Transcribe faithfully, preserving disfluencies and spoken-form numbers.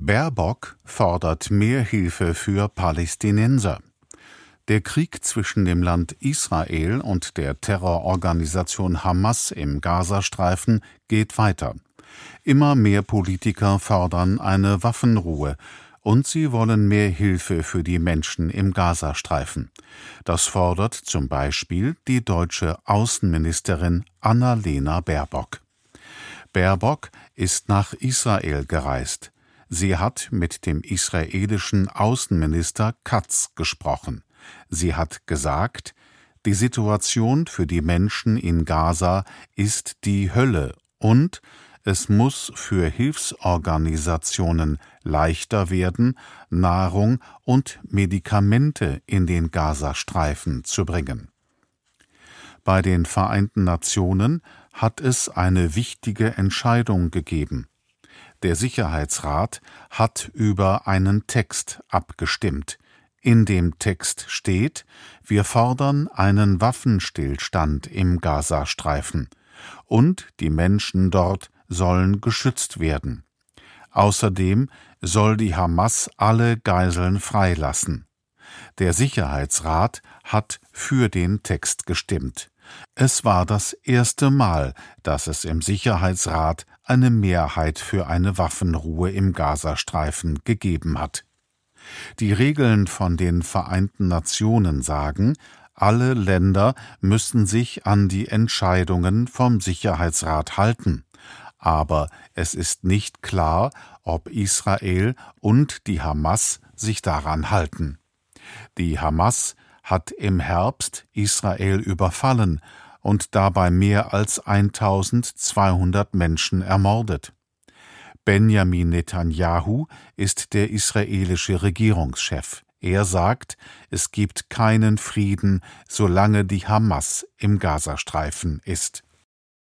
Baerbock fordert mehr Hilfe für Palästinenser. Der Krieg zwischen dem Land Israel und der Terrororganisation Hamas im Gazastreifen geht weiter. Immer mehr Politiker fordern eine Waffenruhe und sie wollen mehr Hilfe für die Menschen im Gazastreifen. Das fordert zum Beispiel die deutsche Außenministerin Annalena Baerbock. Baerbock ist nach Israel gereist. Sie hat mit dem israelischen Außenminister Katz gesprochen. Sie hat gesagt, die Situation für die Menschen in Gaza ist die Hölle und es muss für Hilfsorganisationen leichter werden, Nahrung und Medikamente in den Gazastreifen zu bringen. Bei den Vereinten Nationen hat es eine wichtige Entscheidung gegeben. Der Sicherheitsrat hat über einen Text abgestimmt. In dem Text steht, wir fordern einen Waffenstillstand im Gazastreifen und die Menschen dort sollen geschützt werden. Außerdem soll die Hamas alle Geiseln freilassen. Der Sicherheitsrat hat für den Text gestimmt. Es war das erste Mal, dass es im Sicherheitsrat eine Mehrheit für eine Waffenruhe im Gazastreifen gegeben hat. Die Regeln von den Vereinten Nationen sagen, alle Länder müssen sich an die Entscheidungen vom Sicherheitsrat halten. Aber es ist nicht klar, ob Israel und die Hamas sich daran halten. Die Hamas hat im Herbst Israel überfallen und dabei mehr als eintausendzweihundert Menschen ermordet. Benjamin Netanyahu ist der israelische Regierungschef. Er sagt, es gibt keinen Frieden, solange die Hamas im Gazastreifen ist.